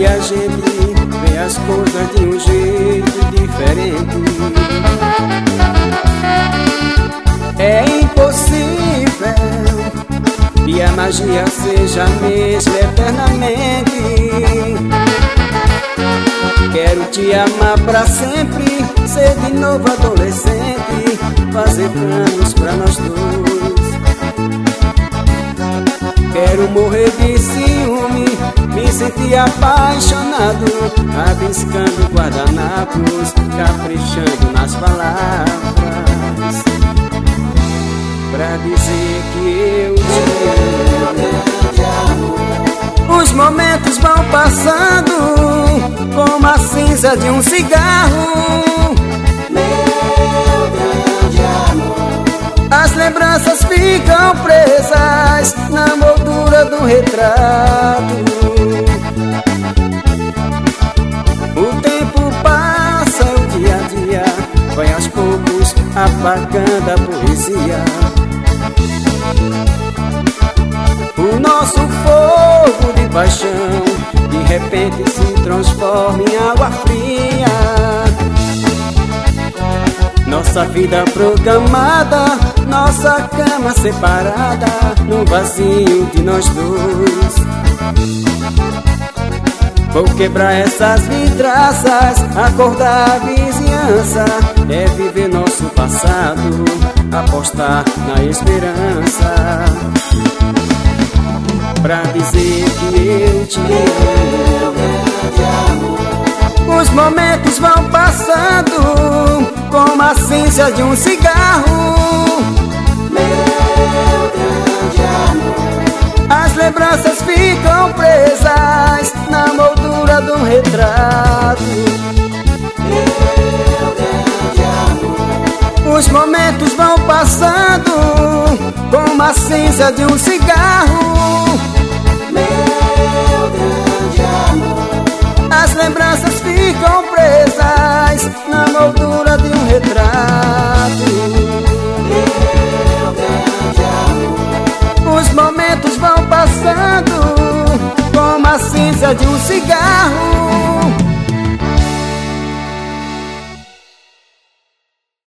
que a gente vê as coisas de um jeito diferente. É impossível que a magia seja a mesma eternamente. Quero te amar pra sempre, ser de novo adolescente, fazer planos pra nós dois. Quero morrer de ciúme, me sentir apaixonado, rabiscando guardanapos, caprichando nas palavras, pra dizer que eu te amo. Os momentos vão passando como a cinza de um cigarro. Meu grande amor, as lembranças ficam presas na moldura do retrato. O tempo passa, o dia a dia vai aos poucos apagando a poesia. O nosso fogo de paixão de repente se transforma em água fria. Nossa vida programada, nossa cama separada, no vazio de nós dois. Vou quebrar essas vidraças, acordar a vizinhança, é viver nosso passado, apostar na esperança, pra dizer que eu te amo. Os momentos vão passando como a cinza de um cigarro. meu grande amor, As lembranças ficam presas na moldura do retrato. meu grande amor, Os momentos vão passando como a cinza de um cigarro. meu grande amor, As lembranças ficam presas na moldura de um retrato. meu grande amor, Os momentos vão passando como a cinza de um cigarro.